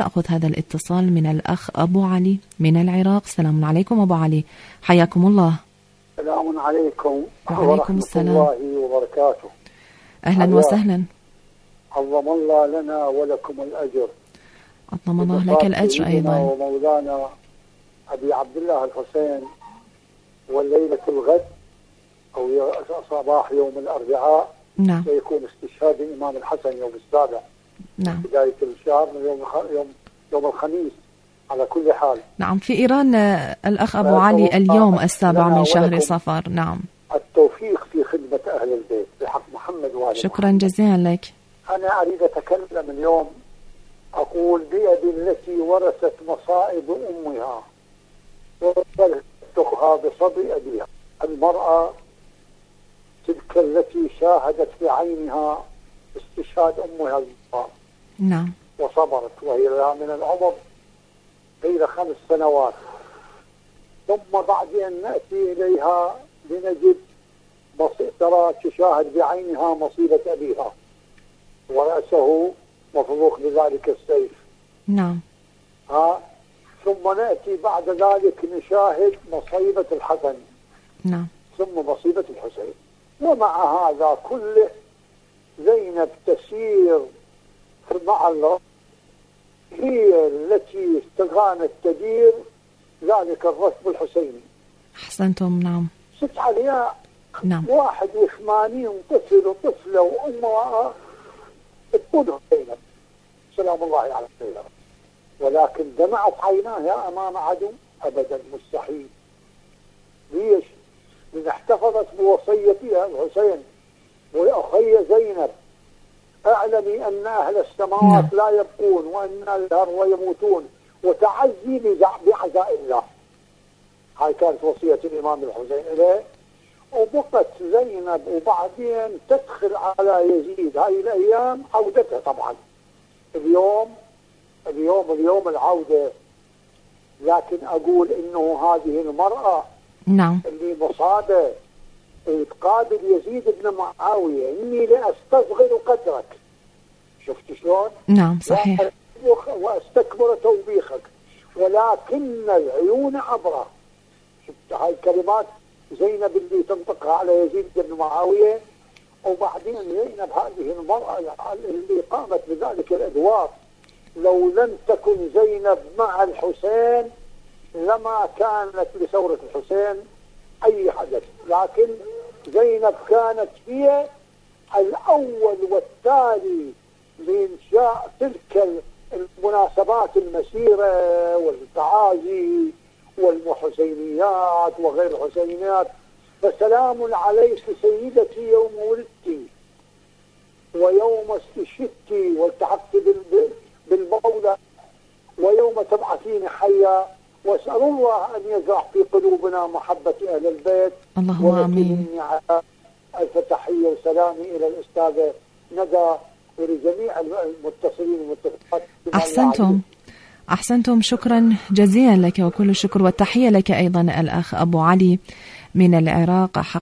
نأخذ هذا الاتصال من الأخ أبو علي من العراق. السلام عليكم أبو علي، حياكم الله. السلام عليكم وعليكم السلام ورحمة الله وبركاته. أهلا وسهلا. عظم الله لنا ولكم الأجر. عظم الله لك الأجر أيضا. ومولانا أبي عبد الله الحسين، والليلة الغد أو صباح يوم الأربعاء نعم سيكون استشهاد الإمام الحسن يوم السابع. نعم بداية الشهر من يوم الخميس على كل حال. نعم في إيران الأخ أبو علي اليوم السابع من شهر صفر. نعم التوفيق في خدمة أهل البيت بحق محمد وآل شكرا جزيلا لك. أنا أريد أتكلم اليوم، أقول بيد التي ورثت مصائب أمها وتخها بصبي أبيها. المرأة تلك التي شاهدت بعينها استشهاد أمها الزهراء نعم وصبرت، وهي لها من العمر غير 5 سنوات، ثم بعدين نأتي إليها لنجد ترى تشاهد بعينها مصيبة أبيها ورأسه مفروخ بذلك السيف. نعم ثم نأتي بعد ذلك نشاهد مصيبة الحسن. نعم ثم مصيبة الحسين. ومع هذا كله زينب تسير مع الرب، هي التي استغانت تدير ذلك الركب الحسيني. أحسنتم. نعم 6 علياء. نعم 81 طفل وطفلة وأمها تقودها زينب سلام الله على زينب، ولكن دمعت عيناها أمام عدو؟ أبدا مستحيل. ليش؟ لأن احتفظت بوصيتها الحسين وأخي زينب: اعلمي أن أهل السماوات لا يبقون وأن الأرض يموتون وتعزي بعزاء الله. هاي كانت وصية الإمام الحسين إليه. وبقت زينب وبعدين تدخل على يزيد. هاي الأيام عودتها طبعا، اليوم العودة. لكن أقول إنه هذه المرأة نعم اللي مصابة تقابل يزيد بن معاوية: إني لأستصغر قدرك. شفت شلون؟ نعم صحيح. وأستكبر توبيخك ولكن العيون عبرة. شفت هاي الكلمات زينب اللي تنطقها على يزيد بن معاوية. وبعدين زينب هذه المرأة اللي قامت بذلك الأدوار، لو لم تكن زينب مع الحسين لما كانت لثورة الحسين أي حدث. لكن زينب كانت هي الأول والتالي لإنشاء تلك المناسبات المسيرة والتعازي والحسينيات وغير الحسينيات. فسلام عليك سيدتي يوم ولدت ويوم استشهدت والتحقت بالمولى ويوم تبعثين حيا. واسأل الله أن يزرع في قلوبنا محبة أهل البيت. اللهم آمين. ألف تحية وسلامي إلى الأستاذة ندى ولجميع المتصلين والمتصلات. أحسنتم شكرا جزيلا لك، وكل الشكر والتحية لك أيضا الأخ أبو علي من العراق.